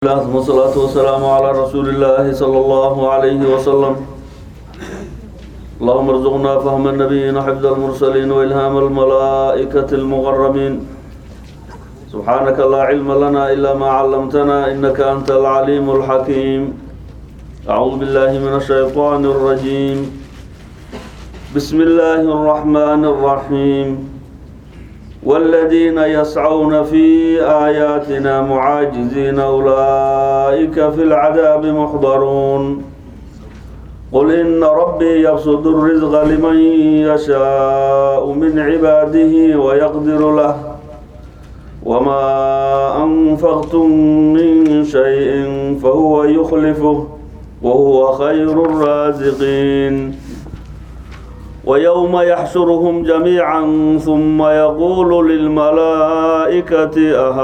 ثم الصلاة والسلام على رسول الله صلى الله عليه وسلم. اللهم ارزقنا فهم النبيين حفظ المرسلين وإلهام الملائكة المغرمين. سبحانك لا علم لنا إلا ما علمتنا إنك أنت العليم الحكيم. أعوذ بالله من الشيطان الرجيم. بسم الله الرحمن الرحيم. والذين يسعون في آياتنا معاجزين أولئك في العذاب محضرون. قل إن ربي يبسط الرزق لمن يشاء من عباده ويقدر له وما أنفقتم من شيء فهو يخلفه وهو خير الرازقين. ويوم يحشرهم جميعا ثم يقول للملائكة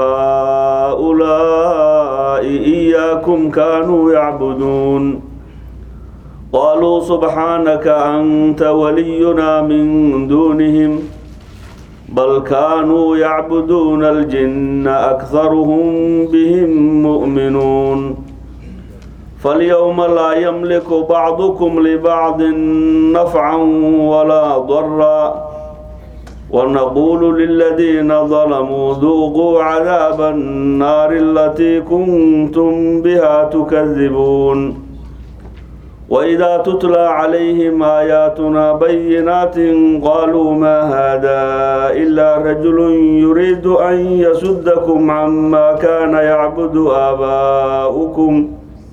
أهؤلاء إياكم كانوا يعبدون قالوا سبحانك أنت ولينا من دونهم بل كانوا يعبدون الجن أكثرهم بهم مؤمنون. فاليوم لا يملك بعضكم لبعض نفعا ولا ضرا ونقول للذين ظلموا ذوقوا عذاب النار التي كنتم بها تكذبون. وإذا تتلى عليهم آياتنا بينات قالوا ما هذا إلا رجل يريد أن يصدكم عما كان يعبد آباؤكم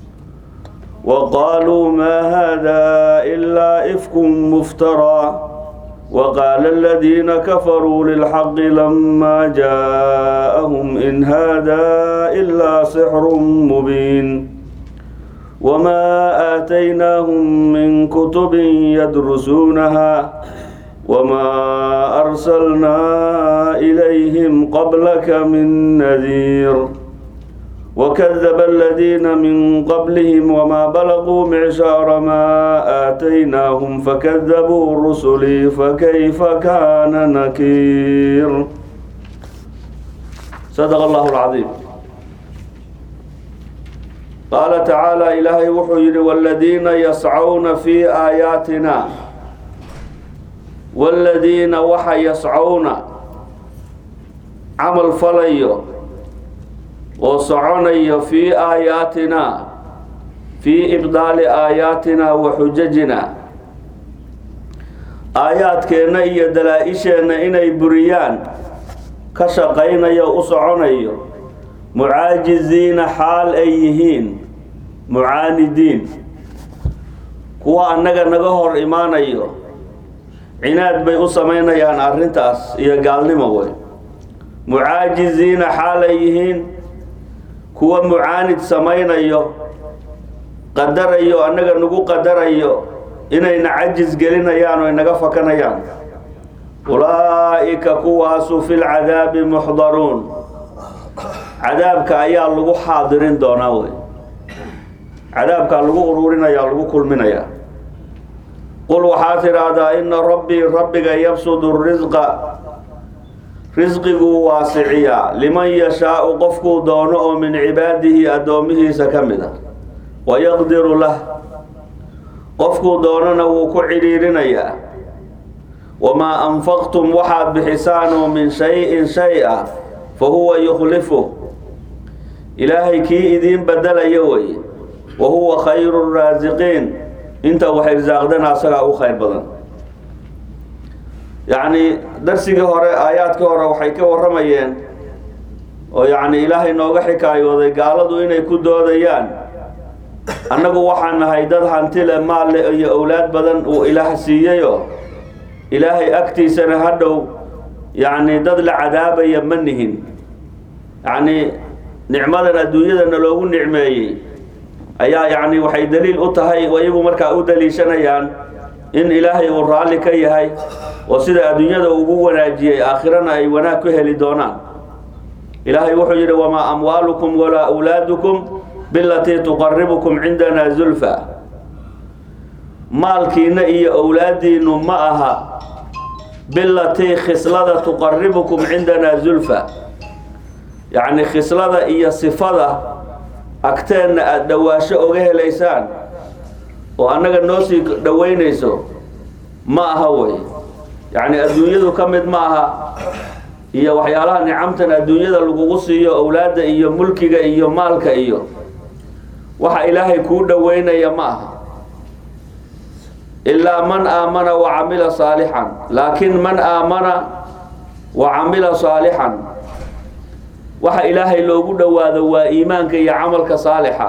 وقالوا ما هذا إلا إفك مفترى. وقال الذين كفروا للحق لما جاءهم إن هذا إلا سحر مبين. وما آتيناهم من كتب يدرسونها وما أرسلنا إليهم قبلك من نذير. وكذب الذين من قبلهم وما بلغوا معشار ما آتيناهم فكذبوا رسلي فكيف كان نكير. صدق الله العظيم. قال تعالى إلهي وحي والذين يسعون في آياتنا والذين وحي يسعون عمل فليو وصعوني في آياتنا في إبدال آياتنا وحججنا آيات كينا إيا دلائشنا إني بريان كشقين يا أصعوني معاجزين حال أيهين معاندين كوا أنك نغهر إيمانيو عناد بي أصمين يان أرنتاس إيا قالني موي معاجزين حال أيهين kuwa mucaanid samaynayo qadarayo annaga nagu qadarayo inayna cajiz gelinayaan oo inaga fakanayaan. ulaa'ika kuwaasu fil cadaabi muxdaruun cadaabka ayaa lagu xaadirin doonaa wey cadaabka lagu ururinaya lagu kulminaya. qul waxaa tiraahdaa ina rabbii rabbiga yabsudu rizqa risqigu waasiciya liman yashaau qofkuu doono oo min cibaadihi addoomihiisa ka mid a wayaqdiru lah qofkuu doonana wuu ku cidhiirinayaa. wamaa anfaqtum waxaad bixisaanoo min shay-in shay ah fa huwa yukhlifuh ilaahay kii idiin badalaya weye wa huwa khayru raasiqiin inta wax irsaaqdana asagaa u khayr badan. يعني درسي هوري آيات هوري waxay ka waramayeen oo yani ilaahay nooga xikaayooday gaaladu inay ku doodayaan annagu waxaan nahay dad hanti leh maal leh iyo awlaad badan oo ilaah siiyayo ilaahay agtiisana hadhow yani dad la cadaabaya manihin yani nicmadan adduunyada loogu nicmeeyay ayaa yani waxay daliil u tahay iyagu markaa u daliishanayaan in ilaahay uu raali ka yahay oo sida adduunyada ugu wanaajiyay aakhirana ay wanaag ku heli doonaan. ilaahay wuxuu yiri wama amwaalukum wala awlaadukum billati tuqarribukum indana zulfa maalkiina iyo awlaadiinu ma aha billati khislada tuqarribukum indana zulfa يعني خصلة إيا صفة agteenna aad dhawaasho oga helaysaan oo annaga noo sii dhaweynayso ma aha wey yacni adduunyadu ka mid ma aha iyo waxyaalaha nicamtan adduunyada lagugu siiyo awlaadda iyo mulkiga iyo maalka iyo waxa ilaahay kuu dhaweynaya ma aha ilaa man aamana wa camila saalixan laakiin man aamana wa camila saalixan waxa ilaahay loogu dhawaado waa iimaanka iyo camalka saalixa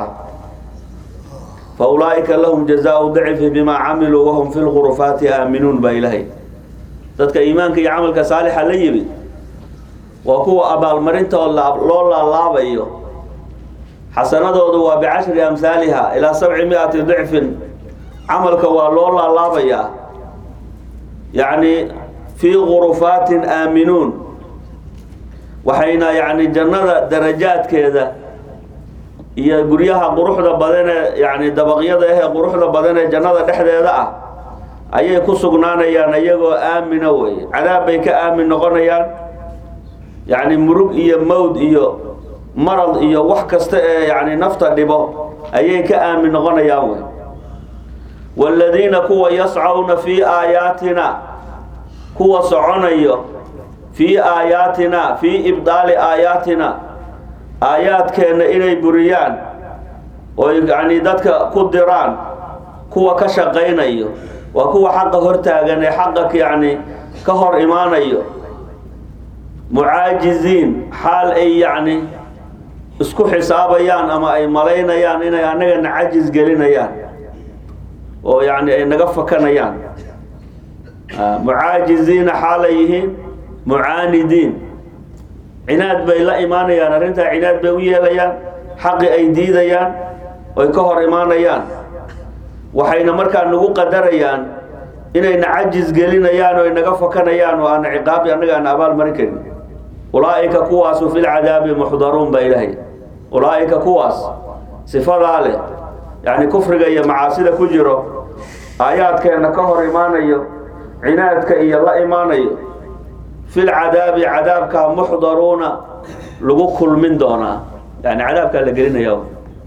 فأولئك لهم جزاء ضعف بما عملوا وهم في الغرفات آمنون بإلهي dadka iimaanka iyo camalka saalixa la yimid waa kuwa abaalmarinta loo laalaabayo xasanadoodu waa بعشر أمثالها إلى 700 ضعف camalka waa loo laalaabaya يعني في غرفات آمنون waxayna يعني jannada darajaadkeeda iyo guryaha quruxda badan yani dabaqyada ah quruxda badan jannada dhexdeeda ah ayay ku sugnaanayaan ayagoo aamina way cadaab bay ka aamin noqonayaan yani murug iyo mawd iyo marad iyo wax kasta ee yani nafta dhibo ayay ka aamin noqonayaan way walladina kuwa yas'auna fi ayatina kuwa soconayo fi ayatina fi ibdali ayatina aayaadkeena inay buriyaan oo yani dadka ku diraan kuwa ka shaqeynayo waa kuwa xaqa hortaagan ee xaqa yani ka hor imaanayo mucaajiziin xaal ay yani isku xisaabayaan ama ay malaynayaan inay anaga nacajiz gelinayaan oo yani ay naga fakanayaan mucaajiziina xaal ay yihiin mucaanidiin cinaad bay la imaanayaan arrintaa cinaad bay u yeelayaan xaqi ay diidayaan oy ka hor imaanayaan waxayna markaa nagu qadarayaan inay nacajiz gelinayaan oo naga fakanayaan oo aan ciqaabi annaga aan abaal marin karin ulaa'ika kuwaasu fil cadaabi muxdaruun ba ilaahay ulaa'ika kuwaas sifadaa leh yani kufriga iyo macaasida ku jiro aayaadkeena ka hor imaanayo cinaadka iyo la imaanayo في العذاب عذابك محضرون لغو كل من دونا يعني عذابك اللي قلنا يوم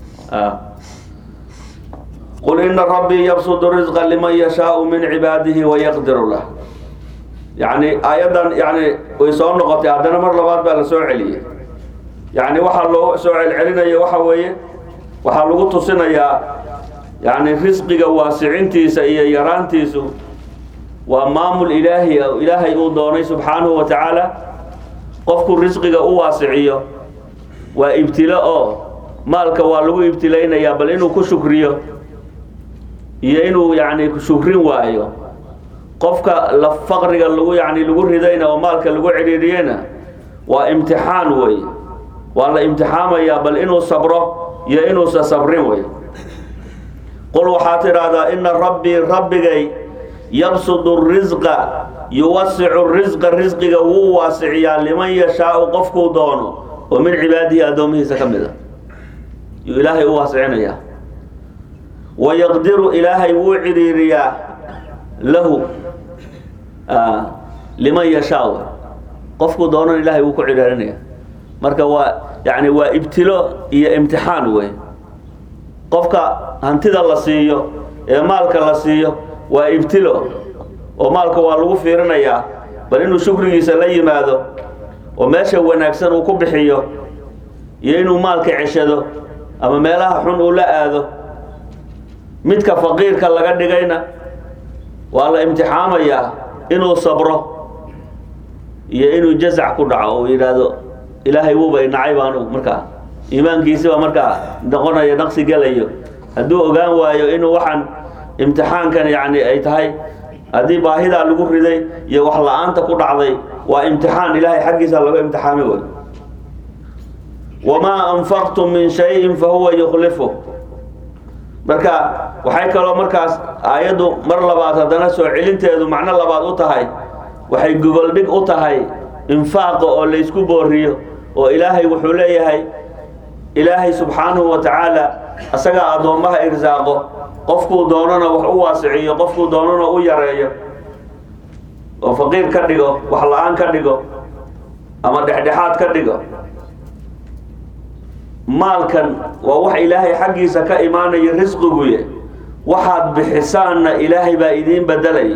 قل إن ربي يبسط الرزق لمن يشاء من عباده ويقدر له يعني أيضا يعني ويصور نقطة عندنا مر لبعض بقى لسوء عليه يعني وحلو سوء علينا يا وحوية وحلو تصينا يا يعني رزقك واسعين تيسا يران تيسو ومامل إلهي أو إلهي أودوني سبحانه وتعالى قفك الرزق واسعيه وابتلاء مالك والو ابتلينا يا بل إنه كشكريه يا إنه يعني كشكرين وايو قفك لفقر لو يعني لو ردينا ومالك لو عريرينا وامتحان وي والله امتحان يا بل إنه صبره يا إنه صبرين وي قل وحاتر هذا إن ربي جاي يبسط الرزق يوسع الرزق هو واسع لمن يشاء قفكو دونه ومن عباده أدومه سكمله إلهي واسعنا يا ويقدر إلهي وعريريا له لمن يشاء قفكو دونه إلهي وكعريريا marka waa yani waa ibtilo iyo imtixaan way qofka hantida la siiyo ee maalka la siiyo waa ibtilo oo maalka waa lagu fiirinayaa bal inuu shukrigiisa la yimaado oo meesha wanaagsan uu ku bixiyo iyo inuu maalka ceshado ama meelaha xun uu la aado midka faqiirka laga dhigayna waa la imtixaamayaa inuu sabro iyo inuu jazac ku dhaco oo yiraahdo ilaahay wuu bay nacay baanu markaa iimaankiisa waa markaa noqonaya naqsi galayo hadduu ogaan waayo inuu waxaan imtixaankan yani ay tahay haddii baahidaa lagu riday iyo wax la-aanta ku dhacday waa imtixaan ilaahay xaggiisa laga imtixaami way wamaa anfaqtum min shayin fahuwa yukhlifuh marka waxay kaloo markaas aayaddu mar labaad haddana soo celinteedu macno labaad u tahay waxay gogol dhig u tahay infaaqa oo la isku booriyo oo ilaahay wuxuu leeyahay ilaahay subxaanahu wa tacaala asaga adoommaha irsaaqo qofkuu doonana wax u waasiciyo qofkuu doonana u yareeyo oo faqiir ka dhigo wax la-aan ka dhigo ama dhexdhexaad ka dhigo maalkan waa wax ilaahay xaggiisa ka imaanaya risqigu yahay waxaad bixisaanna ilaahay baa idiin bedelay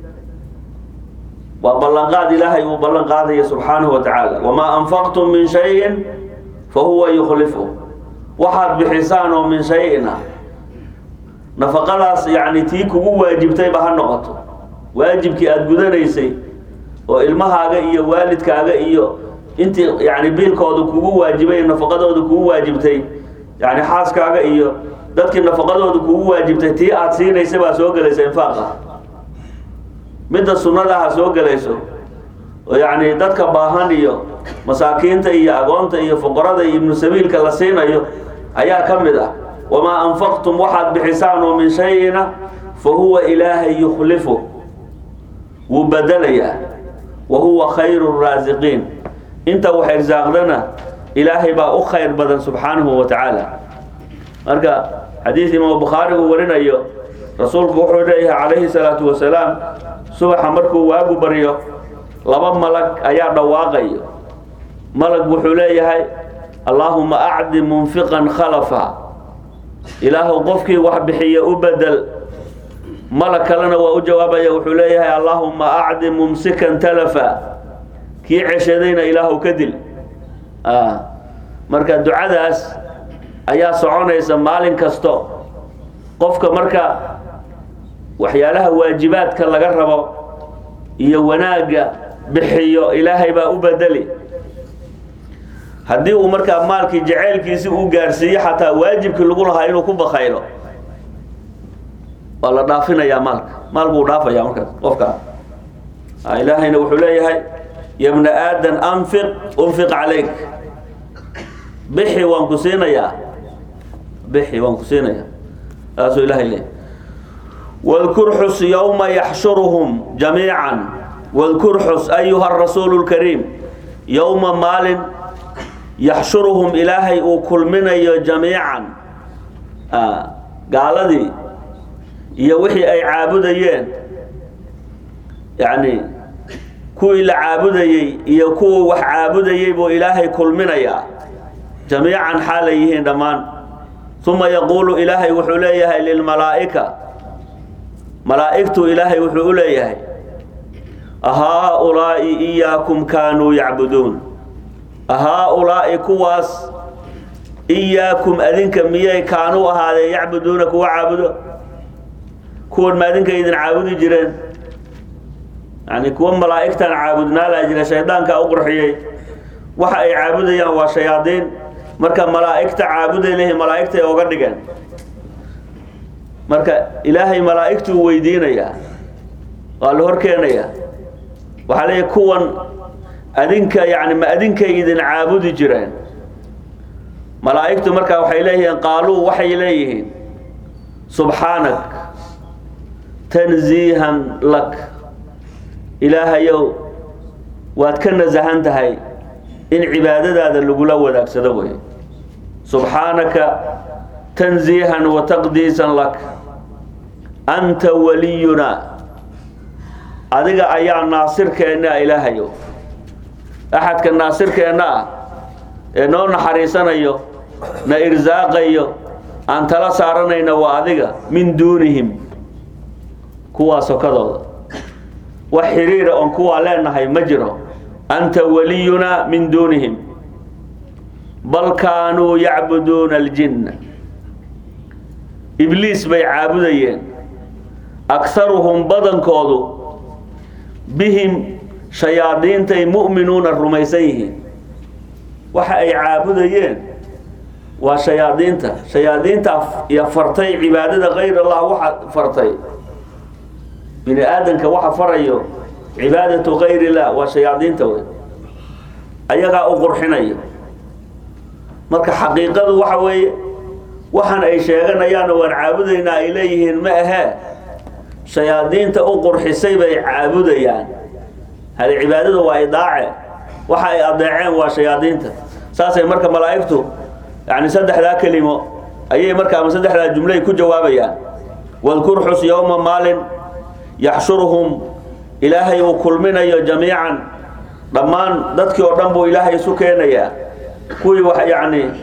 waa ballanqaad ilaahay uu ballan qaadaya subxaanahu wa tacaala wamaa anfaqtum min shayin fahuwa yukhlifu waxaad bixisaan oo min shayina nafaqadaas yacni tii kugu waajibtayba ha noqoto waajibkii aada gudanaysay oo ilmahaaga iyo waalidkaaga iyo intii yani biilkooda kugu waajibay nafaqadooda kugu waajibtay yani xaaskaaga iyo dadkii nafaqadooda kugu waajibtay tii aad siinaysa baa soo gelaysa infaaqa midda sunnada ha soo gelayso oo yani dadka baahan iyo masaakiinta iyo agoonta iyo fuqarada iyo ibnu sabiilka la siinayo ayaa ka mid ah wamaa anfaqtum waxaad bixisaan oo min shayina fa huwa ilaahay yukhlifu wuu bedelayaa wa huwa khayru raasiqiin inta wax irsaaqdana ilaahay baa u khayr badan subxaanahu wa tacaala marka xadiis imaam bukhaari uu warinayo rasuulku wuxuu leeyahay calayhi salaatu wasalaam subaxa markuu waagu baryo laba malag ayaa dhawaaqayo malag wuxuu leeyahay allaahuma acdi munfiqan khalafa ilaahu qofkii wax bixiya u bedel malag kalena waa u jawaabaya wuxuu leeyahay allaahuma acdi mumsikan talafa kii ceshadayna ilaahu ka dil marka ducadaas ayaa soconaysa maalin kasto qofka marka waxyaalaha waajibaadka laga rabo iyo wanaagga bixiyo ilaahay baa u bedeli haddii uu markaa maalkii jaceylkiisi uu gaarsiiyo xataa waajibkii lagu lahaa inuu ku bakaylo waa la dhaafinayaa maalku uu dhaafaya markaas qofka ilaahayna wuxuu leeyahay ya bna aadan unfiq calayk bixi waan ku siinayaa saasuu ilaahay leeyahay wadkur xus yowma yaxshuruhum jamiican wadkur xus ayuha arasuulu lkariim yowma maalin yaxshuruhum ilaahay uu kulminayo jamiican gaaladii iyo wixii ay caabudayeen yani kuwii la caabudayey iyo kuwii wax caabudayey buu ilaahay kulminayaa jamiican xaalay yihiin dhammaan uma yaquulu ilaahay wuxuu leeyahay lilmalaa'ika malaa'igtu ilaahay wuxuu u leeyahay ahaa-ulaa'i iyaakum kaanuu yacbuduun ahaa-ulaa'i kuwaas iyaakum adinka miyay kaanuu ahaadeen yacbuduuna kuwa caabudo kuwan ma adinka idin caabudi jireen yani kuwa malaa'igtan caabudnaalaa jira shaydaankaa u qurxiyey waxa ay caabudayaan waa shayaadiin marka malaa'igta caabuday lehi malaa'igtay oga dhigeen marka ilaahay malaa'igtuu weydiinayaa waa la hor keenayaa waxaa leeyahy kuwan adinka yani ma adinkay idin caabudi jireen malaa'igtu markaa waxay leeyihiin qaaluu waxay leeyihiin subxaanak tanziihan lak ilaahayow waad ka nasahan tahay in cibaadadaada lagula wadaagsado wey subxaanaka tanziihan wa taqdiisan lak anta waliyuna adiga ayaa naasirkeenna ilaahayow axadka naasirkeenna ah ee noo naxariisanayo na irsaaqayo aan tala saaranayna waa adiga min duunihim kuwaa sokadooda wax xiriira oon kuwaa leenahay ma jiro anta waliyuna min duunihim bal kaanuu yacbuduuna aljinna ibliis bay caabudayeen akharuhum badankoodu bihim shayaadiintay mu'minuuna rumaysan yihiin waxa ay caabudayeen waa shayaadiinta iyo fartay cibaadada kayr allah waxa fartay bini aadanka waxa farayo cibaadatu kayr illah waa shayaadiinta wey ayagaa u qurxinayo marka xaqiiqadu waxa weeye waxaan ay sheeganayaan waan caabudaynaa ay leeyihiin ma ahee shayaadiinta u qurxisay bay caabudayaan hadi cibaadadu waa idaace waxa ay adeeceen waa shayaadiinta saasay marka malaa'igtu yani saddexdaa kelimo ayay marka ama saddexdaa jumlay ku jawaabayaan wadkur xus yowma maalin yaxshuruhum ilaahay uu kulminayo jamiican dhammaan dadkii oo dhan buu ilaahay isu keenayaa kuwii wax yani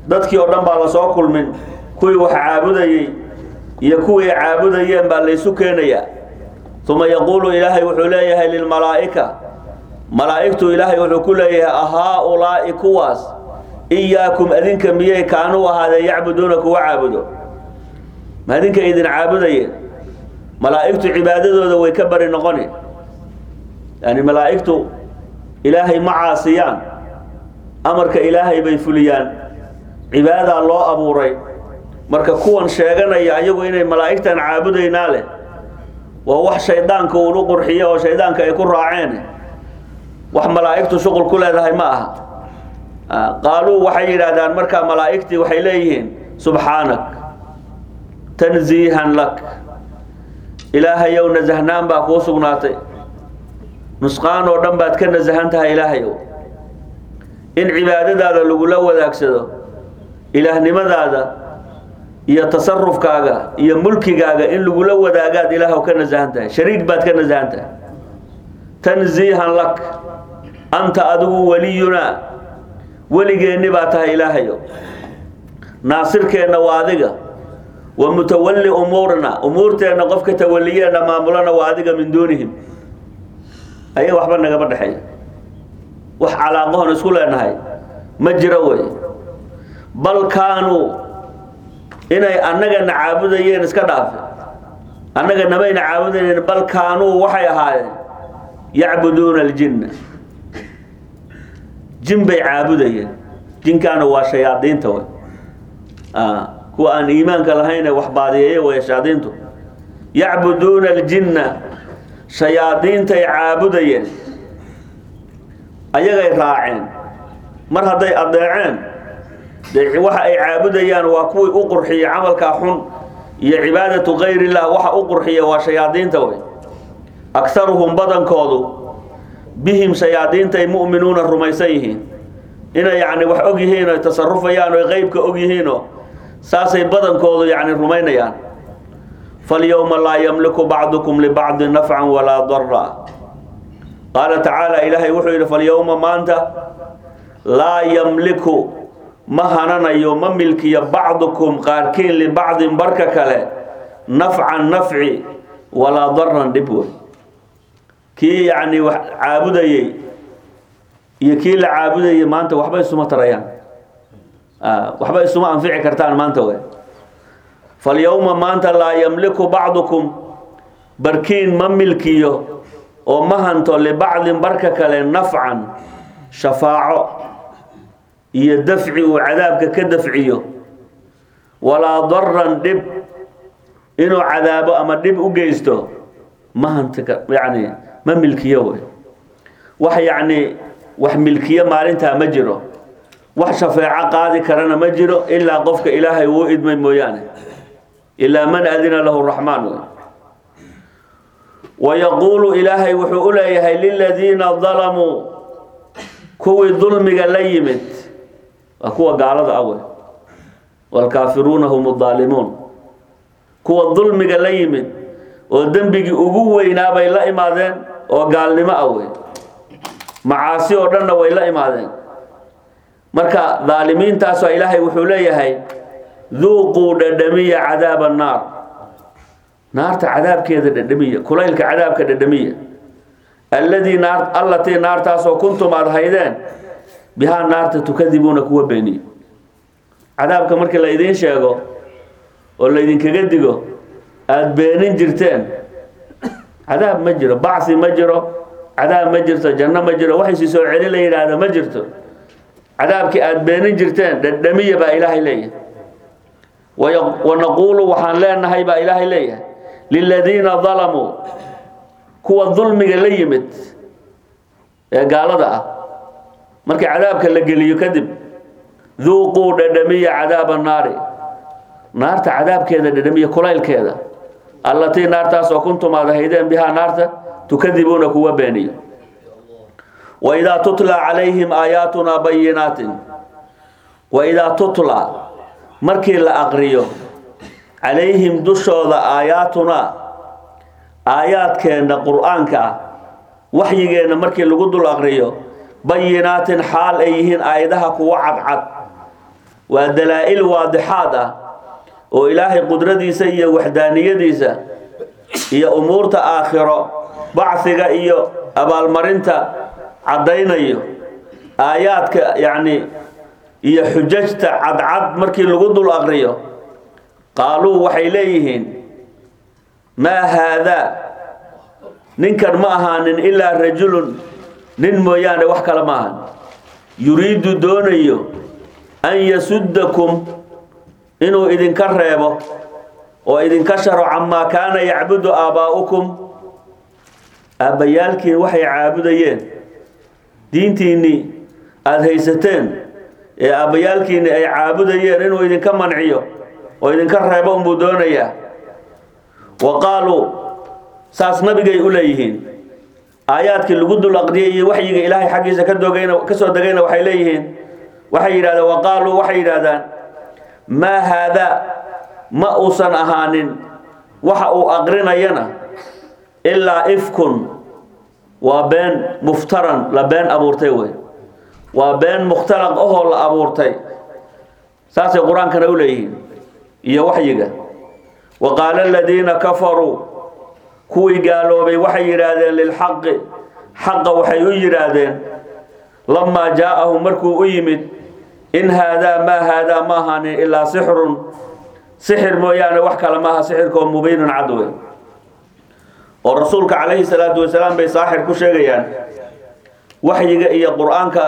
dadkii oo dhan baa la soo kulmin kuwii wax caabudayay iyo kuwii caabudayeen baa la isu keenayaa thumma yaqulu ilaahay wuxuu leeyahay lilmalaa'ika malaa'iktu ilaahay wuxuu ku leeyahay ahaa ulaa'i kuwaas iyaakum adinka miyay kaanuu ahaadeen yacbuduuna kuwa caabudo ma adinka idin caabudayeen malaa'iktu cibaadadooda way ka bari noqoni yani malaa'iktu ilaahay ma caasiyaan amarka ilaahay bay fuliyaan cibaada loo abuuray marka kuwan sheeganaya ayagu inay malaa'iktan caabudaynaa leh waa wax shaydaanka uu u qurxiyo oo shaydaanka ay ku raaceen wax malaa'iktu shuqul ku leedahay ma aha qaaluu waxay yiraahdaan marka malaa'iktii waxay leeyihiin subhaanak tanziihan lak ilaahayow nazahnaan baa kuu sugnaatay nusqaan oo dhan baad ka nazahan tahay ilaahayow in cibaadadaada lagula wadaagsado ilaahnimadaada iyo tasarrufkaaga iyo mulkigaaga in lagula wadaagaad ilaahow ka nazahan tahay shariik baad ka nazahan tahay tanziihan lak anta adigu waliyuna weligeenni baa tahay ilaahayow naasirkeenna waa adiga wa mutawalli umuurna umuurteenna qofka tawalliyeena maamulana waa adiga min duunihim ayaga waxba nagama dhexeeyo wax calaaqoon isku leenahay ma jiro way bal kaanuu inay annagana caabudayeen iska dhaafe annaga namayna caabudayeen bal kaanuu waxay ahaayeen yacbuduuna aljinna jin bay caabudayeen jinkaana waa shayaadiinta way kuwa aan iimaanka lahayn wax baadiyeeyo way shayaadiintu yacbuduuna aljinna shayaadiintay caabudayeen ayagay raaceen mar hadday adeeceen waxa ay caabudayaan waa kuwii u qurxiyay camalka xun iyo cibaadatu ghayrillah waxa u qurxiyay waa shayaadiinta way aktharuhum badankoodu bihim shayaadiinta ay mu'minuuna rumaysan yihiin ina yani wax og yihiin oo tasarrufayaan oo qaybka og yihiin oo saasay badankoodu yani rumaynayaan فاليوم لا يملك بعضكم لبعض نفعا ولا ضرا قال تعالى إلهي وحي فاليوم ما أنت لا يملك مهنا يوم ملكي بعضكم قاركين لبعض بركك له نفعا نفعي ولا ضرا دبوي كي يعني عابدي يكي العابدي ما أنت وحبا يسمى تريان وحبا يسمى أنفعي كرتان ما أنت وين فاليوم ما أنت لا يملك بعضكم بركين مملكيه ومهنتو لبعض بركك لنفعا شفاعه يدفعي وعذابك كدفعيه ولا ضرا دب إنه عذابه أما دب أجيسته مهنتك يعني مملكيه وح يعني وح ملكيه مالنتها مجره وح شفاعة قاضي كرنا مجره إلا قفك إلهي وإد من مويانه إلا من أذن له الرحمن ويقول إلهي وحول إلهي للذين ظلموا كوي ظلمك ليمت وكوي قالت أول والكافرون هم الظالمون كوي ظلمك ليمت والذنبك أقوى إنابا إلا إمادين وقال لما أول معاصي ودنا وإلا إمادين مركا ظالمين تاسوا إلهي وحول إلهي ذوقوا ددمية عذاب النار نار عذاب كذا ددمية كليلك عذاب كددمية الذي نار التي نار تاسو كنتم أرهيدان بها النار تكذبون كوا بيني عذابك مركا لا يدين شيغو ولا يدين كجدغو اد بينين جرتين عذاب مجرى بعث مجرى عذاب مجرى جنة مجرى وحي سو علي لا يراده مجرته عذابك اد بينين جرتين ددمية با إلهي ليه ونقول وحان لنا هيبا إلهي ليه للذين ظلموا كوا الظلم ليمت قال ذا مركي عذابك اللي يكذب ذوقوا ددمية عذاب النار نار عذاب كذا ددمية كليل كذا التي نار تاس وكنتم هيدين بها نار تكذبون كوا بيني وإذا تطلع عليهم آياتنا بينات وإذا تطلع markii la aqriyo calayhim dushooda aayaatuna aayaadkeena quraanka waxyigeena markii lagu dul aqriyo bayinaatin xaal ay yihiin aayadaha kuwa cadcad ودلائل واضحة وإلهي قدرتيسا إيا وحدانيتيسا إيا أمور آخرة بعثك إيا أبالمرنتا عدين إيا آياتك يعني إيا حججت عد مركي لقد الأغرية قالوا وحيليهن ما هذا ننكر معهن إلا رجل ننميان وحكال معهن يريد دونيو أن يسدكم إنه إذن كرهبه وإذن كشروا عما كان يعبد آباؤكم أبيالكين وحي عابدين دينتيني أذهيستين أبيالكين أي عابدين إنه إذن كمنعيه وإذن كرهبهم بدونيا وقالوا ساس نبي إليهن آياتك اللي قدوا الأقدية وحي إلهي حقيسة كسو دقينا وحي إليهن وحي هذا وقالوا وحي هذا ما هذا ما أصن أهان وحأوا أقرنا ينا إلا إفكن وبين مفترا لبين أبورتي وبين مختلق أهل أبورتي ساس القرآن كان إليهن إيا وحيقا وقال الذين كفروا كوي قالوا بي وحي رادين للحق حق وحي يرادين لما جاءهم مركو أيمد إن هذا ما هاني إلا سحر مويان وحكا لماها سحركم مبين عدوي والرسولك عليه الصلاة والسلام بي ساحر كشيغيان وحيقا إيا قرآنك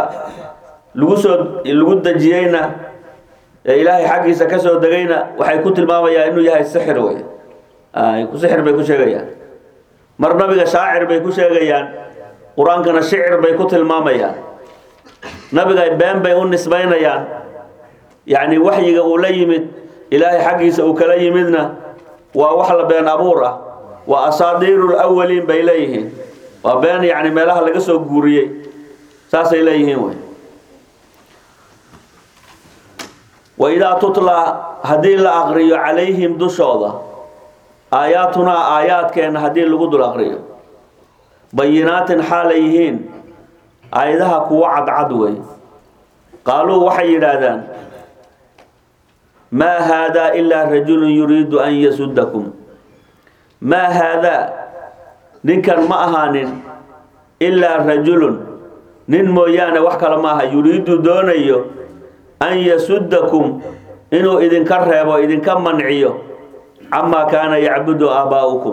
لقد جيينا إلهي حقي سكسو دقينا وحي كنت الماما يا إنه يهي السحر وي سحر بيكو شيغيان مر نبيك شاعر بيكو شيغيان قرآن كان الشعر بيكو الماما يا نبيك بين بيقول نسبين يعني وحي قوليمد إلهي حقي سأكليمدنا ووحل بين أبورة وأصادير الأولين بإليهن وبين يعني ميلها لقصوا قوريي ساس إليهن وي وإذا تطلع هدي الأغري عليهم دشوضة آياتنا آيات كأن هدي لقد الأغري بينات حاليهن آياتها كوعد عدوي قالوا وحي رادان ما هذا إلا رجل يريد أن يسدكم ما هذا ننكر مأهان إلا رجل ننمويان وحكا لماها يريد دونيو أن يسدكم إنه إذن كرهب وإذن كمنعيه عما كان يعبد آباؤكم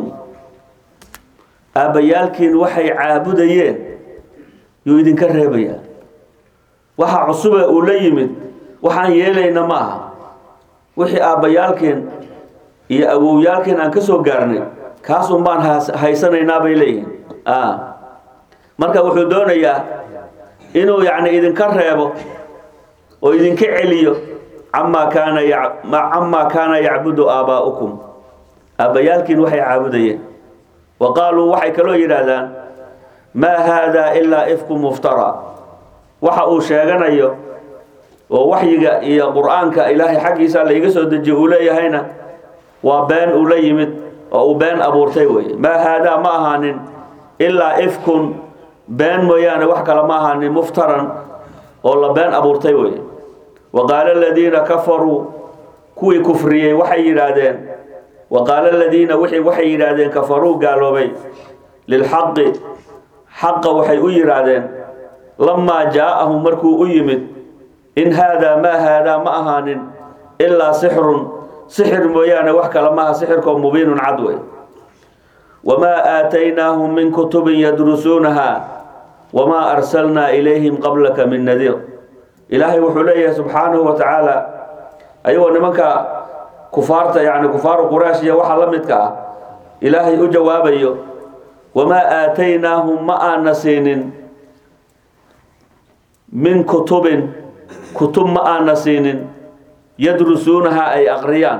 آبيالكين وحي عابدين يو إذن كرهبيا وحا عصبة أوليمد وحا يلينا معها وحي آبيالكين يا أبويالكين أنكسو قارني كاسو بان هايسانينا بيليهن marka wuxuu doonayaa inuu yani idin ka reebo oo idin ka celiyo amma kana ya'budu abaa'ukum abayalkin waxay caabudayeen waqaaluu waxay kaloo yiraahdaan ma hada illa ifkum muftara waxa uu sheeganayo oo waxyiga iyo quraanka ilaahay xaqiisa la iga soo dejiyo uu leeyahayna waa been uu la yimid oo uu been abuurtay way ma hada ma ahanin illa ifkum بين مويانا وحكا لماها مفترا ولا بين أبورتي وي وقال الذين كفروا كوي كفرية وحي يرادين وقال الذين وحي يرادين كفروا قالوا بي للحق حق وحي يرادين لما جاءهم مركو أيمد إن هذا ما أهان إلا سحر مويانا وحكا لماها سحركم مبين عدوي وما آتيناهم من كتب يدرسونها وما أرسلنا إليهم قبلك من نذير إلهي وحليه سبحانه وتعالى أيوة نمك كفارة يعني كفار قريش وحلمتك إلهي أجوابي وما آتيناهم ما نسين من كتب ما نسين يدرسونها أي أغريان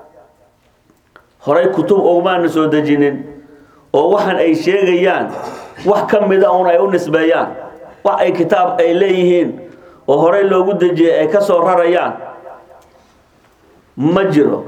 هراي كتب أو ما نسودجين oo waxan ay sheegayaan wax kamida oo ay u nisbeeyaan wax ay kitaab ay leeyihiin oo hore loogu dajiyay ay ka soo rarayaan ma jiro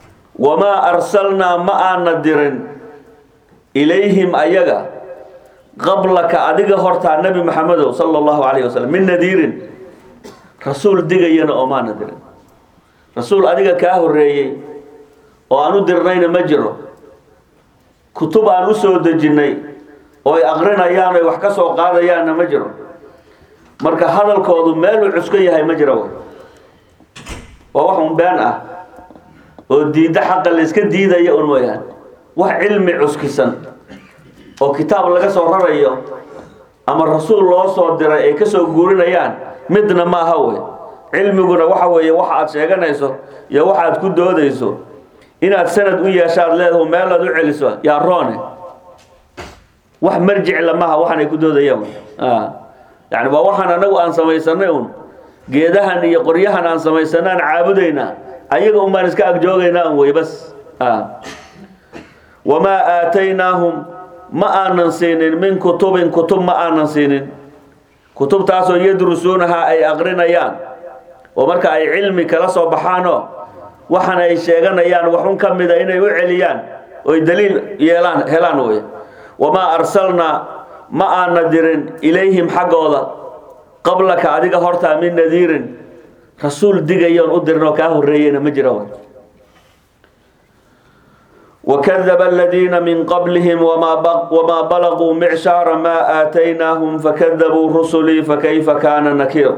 wama arsalna ma nadirin ilayhim ayaga قبلك أديك هرتا النبي محمد صلى الله عليه وسلم من نذير رسول دقينا أو ما ندير رسول أديك كاهو الرئي وأنو درنين مجره كتب أنو سود الجني ويأغرنا يانا وحكسوا قادة يانا مجره مركا هذا الكوضو مالو عسكية هاي مجره ووحهم بانأ وديد حق اللي اسك ديدا يقول ويان وح علمي عسكسن وكتاب لغا سو رريو اما الرسول الله سو ديراي اي كسو غورينayaan midna ma aha way cilmiguna waxa weeye waxa aad sheeganayso iyo waxa aad ku doodayso inaad sanad u yeeshaad leedahay meel aad u celiso yaa roone wax marjic lama aha waxaan ay ku doodayaan yani waa waxaan anagu aan samaysanay geedahan iyo qoryahan aan samaysanaan caabudayna ayaga umaan iska ag joogaynaa way bas wama aataynahum ما آنن سينين من كتب ما آنن سينين كتب تاسو يدرسونها أي أغرنيان ومركا أي علمي كلاسو بحانو وحنا أي شيغانيان وحن كمدا إنا يعليان ويدليل يلان هلانوي وما أرسلنا ما آندرين إليهم حقولا قبلك أديك هرتا من نذير رسول ديغيان أدرنو كاهو الرئيين مجرون وكذب الذين من قبلهم وما بلغوا معشار ما آتيناهم فكذبوا رسلي فكيف كان نكير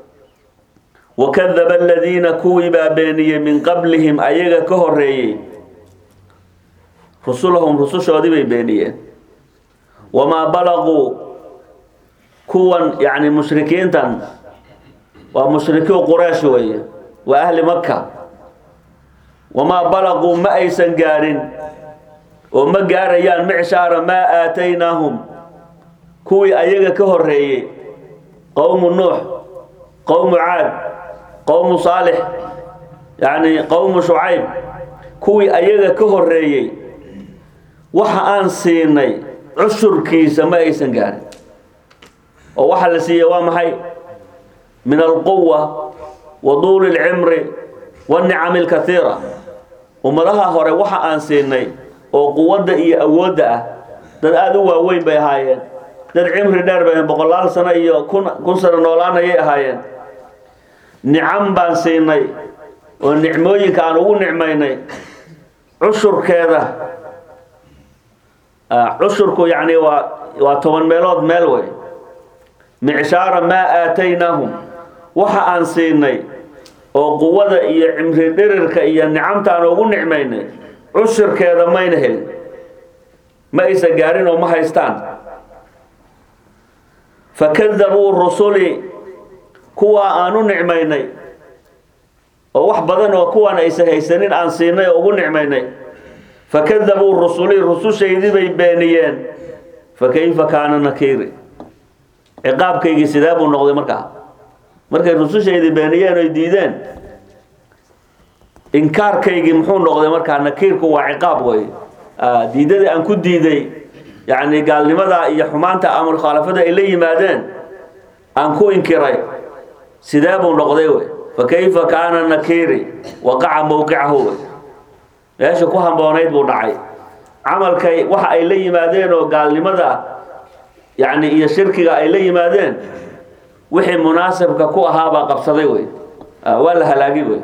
وكذب الذين كوبا بيني من قبلهم أيغا كهري رسلهم رسل شودي بيني وما بلغوا كون يعني مشركين تن ومشركي قريش وأهل مكة وما بلغوا ما أيسن قارن وما قاريان معشار ما آتيناهم كوي أيغا كهرية قوم نوح قوم عاد قوم صالح يعني قوم شعيب كوي أيغا كهرية وحا أنسيني عشر كيسا ما أيسن قارن ووحا لسي وامحي من القوة وطول العمر والنعم الكثيرة ومرها هوري وحا أنسيني وقوة إيه أود دad aad u waaweyn bay ahaayeen dad cimri dheer bay boqolaal sano iyo kun sano noolaanayay ahaayeen nicam baan siinay oo nicmooyinka aan ugu nicmaynay cushurkeeda cushurku yani waa 10 meelood meel way micshara ma aataynahum waxa aan siinay oo quwada iyo cimri dheerka iyo nicamta aan ugu nicmaynay cushurkeeda mayna helin ما إيسا قارين وما هايستان فكذبوا الرسول كوا آنو نعميني ووح بدن وكوا إيسا هيسانين آنسيني وقو نعميني فكذبوا الرسول شيدي بيبانيين فكيف كان نكيري عقاب كيجي سدابو النقضي مركا الرسول شيدي بانيين ويديدين إنكار كيجي محون نقضي مركا نكير كوا عقاب وي diidada aan ku diiday yani gaalnimada iyo xumaanta amar khaalafada ay leeyimaadeen aan ku inkiray sidaabuu noqday way fakayfa kaana nakiri waqa'a mawqi'ahu leesha ku hamboonayd buu dhacay amalkay waxa ay leeyimaadeen oo gaalnimada yani iyo shirkiga ay leeyimaadeen wixii munaasabka ku ahaaba qabsaday way wala halaagi way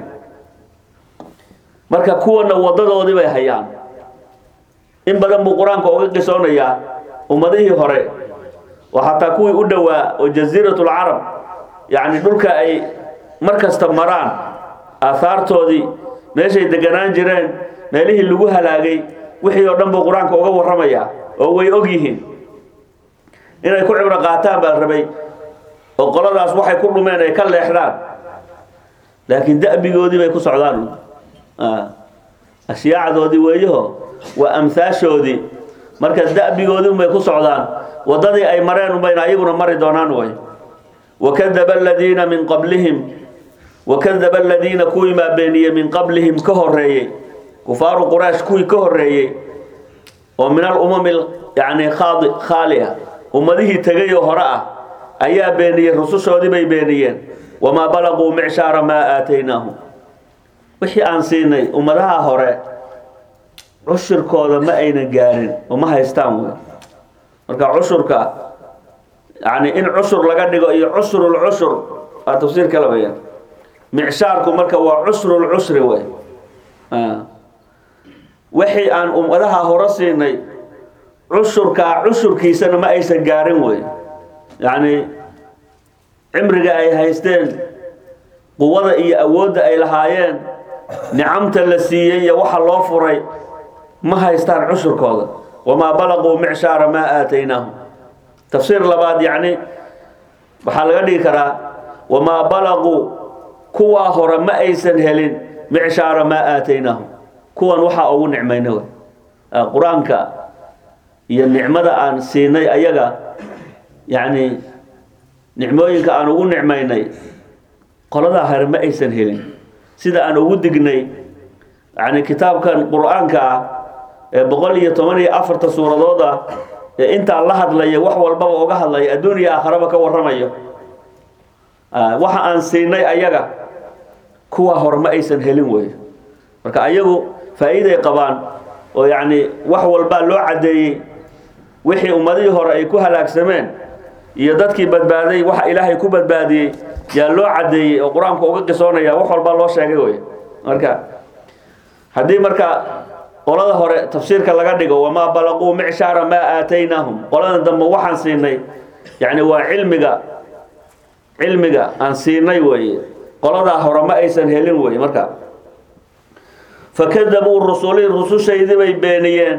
marka kuwana wadadoodii bay hayaan in badan buu quraanka uga qisoonaya ummadihii hore waxa kuwii u dhawaa oo jaziratul arab yani dhulka ay markasta maraan aasaartoodii meeshay deganaan jireen meelihii lagu halaagay wixii oo dhan buu quraanka uga waramaya oo way og yihiin inay ku cibro qaataan baa rabay oo qoladaas waxay ku dhumeen ay ka leexdaan laakiin da'bigoodii bay ku socdaan ashiyaadoodii weeyaho وأمثاشودي مركز دأبيغودي ما يكون سعودان وضدي أي مرين وبين أيقنا مري دونان وي وكذب الذين من قبلهم وكذب الذين كوي ما بيني من قبلهم كهرية كفار قريش كوي كهرية ومن الأمم يعني خالية ومديه تغيو هراء أيا بيني الرسول سعودي بيبينيين وما بلغوا معشار ما آتيناهم وحي أنسيني ومدها هراء عشر كودا ما أين قارن وما هيستان marka cushurka yani in cushur laga dhigo iyo cusrul cushur waa tafsiir kala weeyaan micshaarku marka waa cusrul cusri way wixii aan ummadaha hore siinay cushurkiisana ma aysan gaarin way yani cimriga ay haysteen quwada iyo awoodda ay lahaayeen nicamta la siiyey iyo waxa loo furay ma haystaan cushurkooda wamaa balaquu micshaara maa aataynaahum tafsiir labaad yani waxaa laga dhigi karaa wamaa balaquu kuwaa hore ma aysan helin micshaara maa aataynaahum kuwan waxaa ugu nicmayna wey qur-aanka iyo nicmada aan siinay ayaga yani nicmooyinka aan ugu nicmaynay qoladaa hore ma aysan helin sida aan ugu dignay yani kitaabkan qur-aanka ah ee 114 suuradood ah ee inta la hadlaya wax walba uga hadlaya adduun iyo aakhiraba ka waramayo waxa aan siinay ayaga kuwa hore ma aysan helin way marka ayagu faa'iido qabaan oo yani wax walba loo cadeeyay wixii ummadii hore ay ku halaagsameen iyo dadkii badbaaday waxa ilaahay ku badbaadiyay yaa loo cadeeyay oo quraanka uga qisoonaya wax walba loo sheegay way marka hadii marka qolada hore tafsiirka laga dhigo wama balaquu micshaara ma aataynahum qolada dambe waxaan siinay yani waa cilmiga aan siinay way qolada hore ma aysan helin way marka fakadabuu rusushaydi bay beeniyeen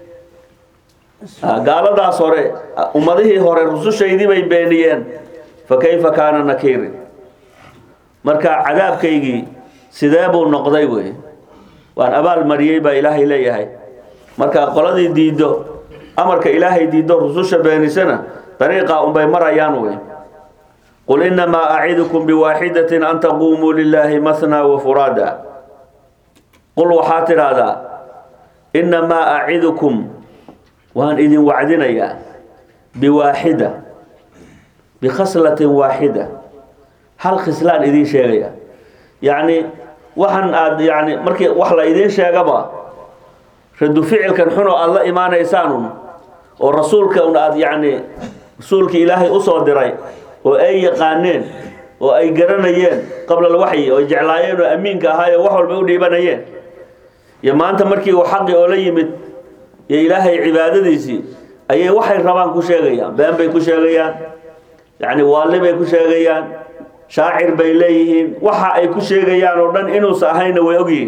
gaaladaas hore ummadihii hore rusushaydi bay beeniyeen fakayfa kaana nakiir marka cadaabkaygii sidee buu noqday way waan abaal mariyay baa ilaahay leeyahay marka qoladii diido amarka ilaahay diido rususha beenisana dariiqa bay marayaan way qul inma a'idukum biwahidatin an taqumu lillahi mathna wa furada qul waxatir hada inma a'idukum وان إذن وعدنا يا بواحدة بخصلة واحدة هل خسلان إذن شيء يعني وحن يعني مركي وحلا إذن شيء قبا رد فعل كان حنو الله إيمان إنسان والرسول كان يعني رسولك إلهي أصدري وأي قانين وأي قرنيين قبل الوحي ويجعلين وأمينك هاي وحول بيودي بنيين يا ما أنت مركي وحقي وليمت يا إلهي عبادتي أي وحي ربان كشيغيان بان بي كشيغيان يعني والي بي كشيغيان شاعر بي ليهين وحا أي كشيغيان ودن إنو ساهين ويوغين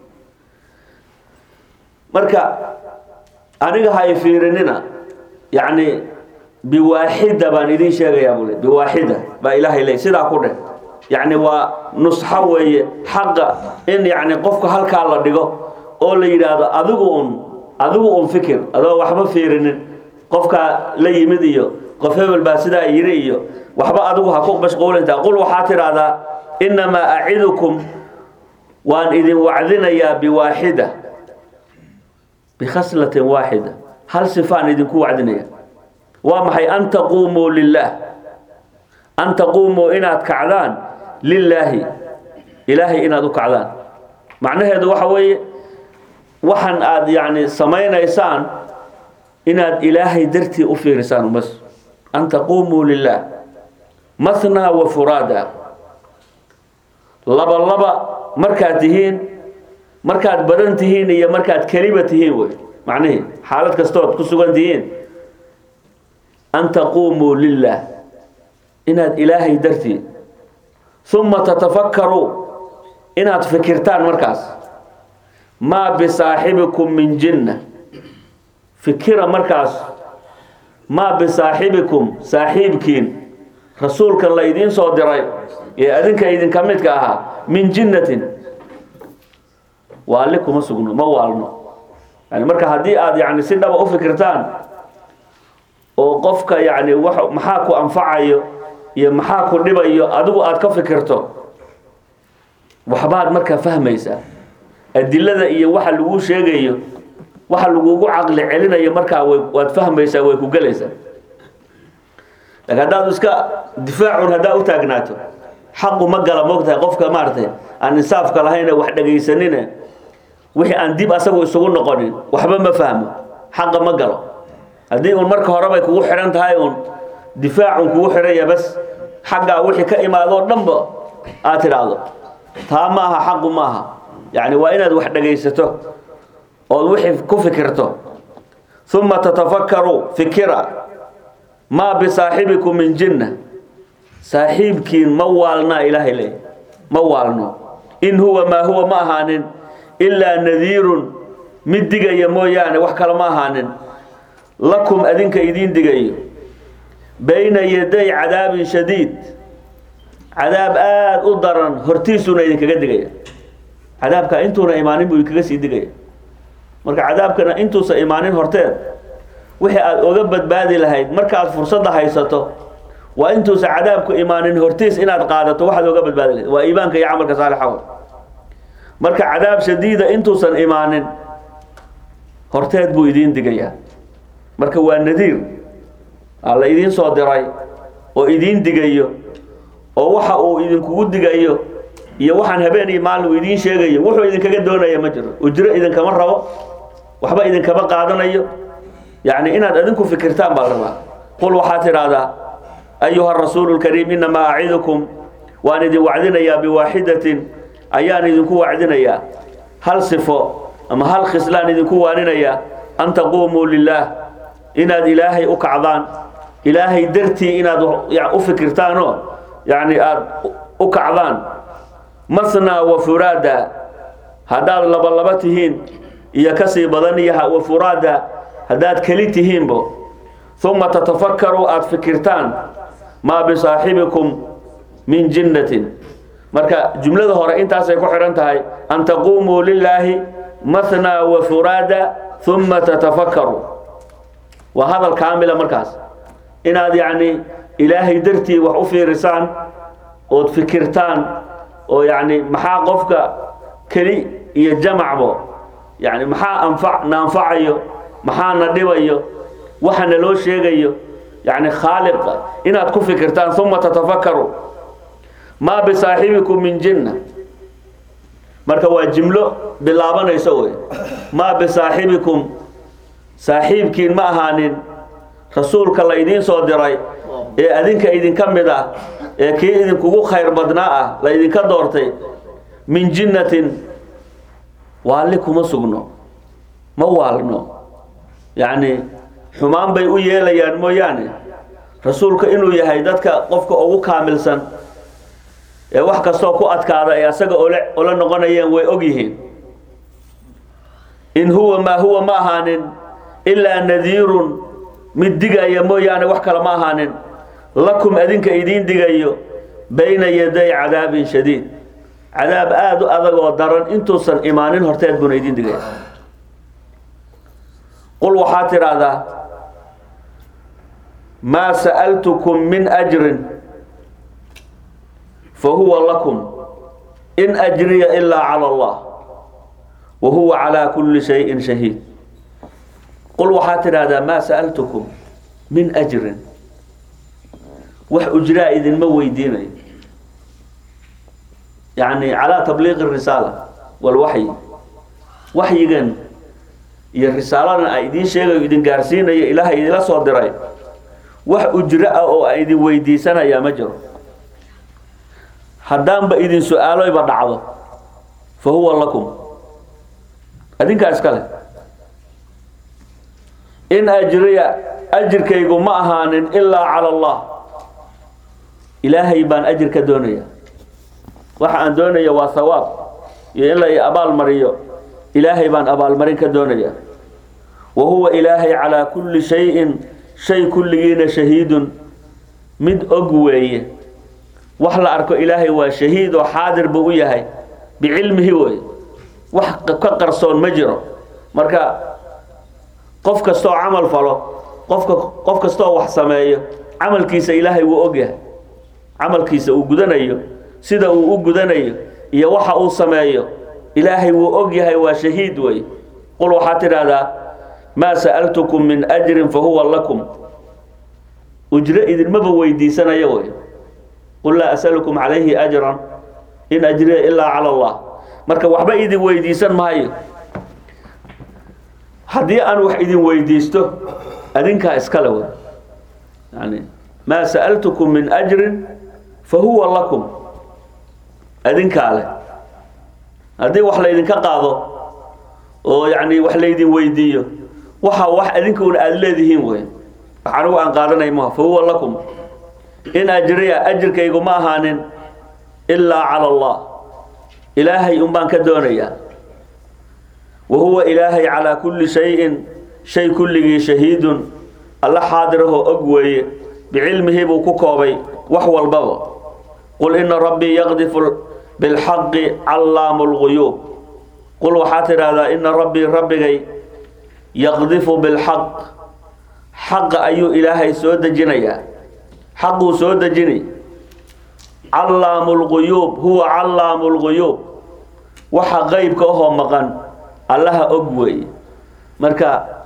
مركا أنيق هاي فيرننا يعني بواحدة بان إذين شيغيان بولي بواحدة با إلهي لي سيدا كوده يعني ونصحة وي حق إن يعني قفك هالكا الله ديغو أولي يرادا adigu fikir adoo waxba fiirinin qofka la yimid iyo qof hebel baa sida yiri iyo waxba adigu ha ku mashquulinta qul waxa tiraada inma a'idukum waan idin wacdinaya biwaahida bikhaslatin waahida hal sifaan idin ku wacdinaya waa maxay an taqumu lillah an taqumu inaad kacdaan lillahi ilahi inaad u kacdaan macnaheedu waxa weeye waxan aad yani samaynaysaan inaad ilaahay dartii u fiirisaan mas an taqumu lillah mathna wa furada laba markaad tihiin markaad badan tihiin iyo markaad kaliba tihiin way macnaheedu xaalad kasto ku sugan tihiin an taqumu lillah inaad ilaahay dartii thumma tatafakkaru inaad fikirtaan markaas ما بصاحبكم من جنة فكرة مركز ما بصاحبكم صاحبكين رسولك الله يدين صادرين يا أذنك يدين كمتك من جنة وقال لكم مسجون ما والنا يعني مركز هدي يعني سنة بقى فكرتان وقفك يعني محاكو أنفعيه يا محاكو نبيه أدو أتكفكرته وحباد مركز فهم يسأل adilada iyo waxa lagu sheegayo waxa lagu aqli celinayo marka waad fahmaysaa way ku galaysaa lagadaad iska difaacu hada u taagnaato xaq ma gala moogtahay qofka maartay aan insaafka lahayn wax dhageysanina wixii aan dib asagu isugu noqonin waxba ma fahmo xaq ma galo haddii uun marka horeba kugu xiran tahay uun difaacun kugu xiraya bas xaggaa wixii ka imaadoo dhanba aad tidhaahdo taa ma aha xaqu ma aha yacni waa inaad wax dhegaysato ood wixii ku fikirto uma tatafakkaruu fikira maa bisaaxibikum min jinna saaxiibkiin ma waalnaa ilaahay leey ma waalno in huwa maa huwa ma ahaanin ilaa nadiirun mid digaya mooyaane wax kale ma ahaanin lakum adinka idiin digayo bayna yaday cadaabin shadiid cadaab aad u daran hortiisuuna idinkaga digaya cadaabka intuuna imaanin buu idinkaga sii digaya marka cadaabkana intuusa imaanin horteed wixii aad oga badbaadi lahayd markaad fursadda haysato waa intuusa cadaabku imaanin hortiis inaad qaadato waxaad oga badbaadi lahayd waa iimaanka iyo camalka saalixa marka cadaab shadiida intuusan imaanin horteed buu idiin digayaa marka waa nadiir alla idiin soo diray oo idiin digayo oo waxa uu idinkugu digayo iyo waxaan habeen iyo maalin uu idiin sheegayo wuxuu idinkaga doonaya ma jiro ujro idinkama rabo waxba idinkama qaadanayo yacni inaad adinku fikirtaan baa la rabaa qul waxaad tidhaahdaa ayuha rasuulu lkariim inamaa acidukum waan idin wacdinayaa biwaaxidatin ayaan idinku wacdinayaa hal sifo ama hal khislaan idinku waaninayaa an taquumuu lilaah inaad ilaahay u kacdaan ilaahay dartii inaad u fikirtaanoo yacni aad u kacdaan masnaa wa furaada haddaad laba tihiin iyo kasii badan iyo wa furaada haddaad keli tihiinbo uma tatafakkaruu aad fikirtaan maa bisaaxibikum min jinnatin marka jumlada hore intaasay ku xihan tahay an taquumuu lilaahi masnaa wa furaada uma tatafakkaruu waa hadal kaamila markaas inaad yacni ilaahay dartii wax u fiirisaan ood fikirtaan oo yacni maxaa qofka keli iyo jamacbo yacni maxaa na anfacayo maxaa na dhibayo waxa na loo sheegayo yacni khaaliqa inaad ku fikirtaan uma tatafakkaruu maa bisaaxibikum min jinna marka waa jimlo bilaabanayso wey maa bisaaxibikum saaxiibkiin ma ahaanin rasuulka la idiin soo diray ee adinka idinka mid ah ee kii idinkugu khayr badnaa ah la idinka doortay min jinnatin waalli kuma sugno ma waalno yacni xumaan bay u yeelayaan mooyaane rasuulka inuu yahay dadka qofka ugu kaamilsan ee wax kastoo ku adkaada ee asaga ola noqonayeen way og yihiin in huwa maa huwa ma ahaanin ilaa nadiirun mid digaya mooyaane wax kale ma ahaanin lakum adinka idiin digayo bayna yaday cadaabin shadiid cadaab aad u adag oo daran intuusan imaanin horteed buuna idiin digaya qul waxaad tidhaahdaa maa sa'altukum min ajrin fahuwa lakum in ajriya ilaa cala allah wa huwa calaa kulli shayin shahiid qul waxaad tidhaahdaa maa sa'altukum min ajrin wax ujraa idinma weydiinayo yacni calaa tabliiqi risaala walwaxyi waxyigan iyo risaaladan a idiin sheegayo idin gaarsiinayo ilaahay idinla soo diray wax ujro ah oo a idin weydiisanayaa ma jiro haddaanba idin su-aaloyba dhacdo fa huwa lakum adinkaa iskale in ajriya ajirkaygu ma ahaanin ilaa cala allah ilaahay baan ajir ka doonaya waxa aan doonaya waa hawaab iyo in la abaalmariyo ilaahay baan abaalmarin ka doonaya wa huwa ilaahay calaa kulli shayin shay kulligiina shahiidun mid og weeye wax la arko ilaahay waa shahiid oo xaadir buu u yahay bicilmihi wey wax ka qarsoon ma jiro marka qof kastoo camal falo qof kastoo wax sameeyo camalkiisa ilaahay wuu og yahay camalkiisa uu gudanayo sida uu u gudanayo iyo waxa uu sameeyo ilaahay wuu og yahay waa shahiid wey qul waxaad tidhaahdaa maa sa'altukum min ajrin fahuwa lakum ujro idinmaba weydiisanayo wey qul laa asalukum calayhi ajran in ajriya ilaa cala allah marka waxba idin weydiisan maayo haddii aan wax idin weydiisto أدينك إسكالوا يعني ما سألتكم من أجر فهو لكم أدينك عليه هذه وحلا إذن كقاضو ويعني وحلا إذن ويديو وح أدينكم الذين وين عنوا أن قادنا يمه فهو لكم إن أجري أجرك يقوم هان إلا على الله إلهي أمبان كدونيا وهو إلهي على كل شيء كله شهيد الله حاضره أقوي بعلمه بكوكوبي وحو البابا قل إن ربي يغذف بالحق علام الغيوب قل وحاتر هذا إن ربي يغذف بالحق حق أي إلهي سود جنيا حق سود جني علام الغيوب هو علام الغيوب وحا غيب كوهو مقان الله أقوي مركا